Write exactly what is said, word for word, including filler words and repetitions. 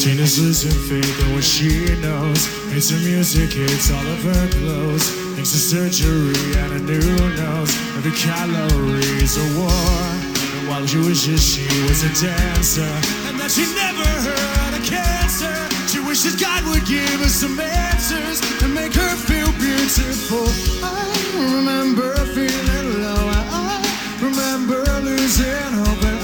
Tina's losing faith in what she knows. Hates her music, hates all of her clothes. Thinks of surgery and a new nose. Every calories a war. And while she wishes she was a dancer, and that she never heard of cancer. She wishes God would give her some answers and make her feel beautiful. I remember feeling low. I remember losing hope. And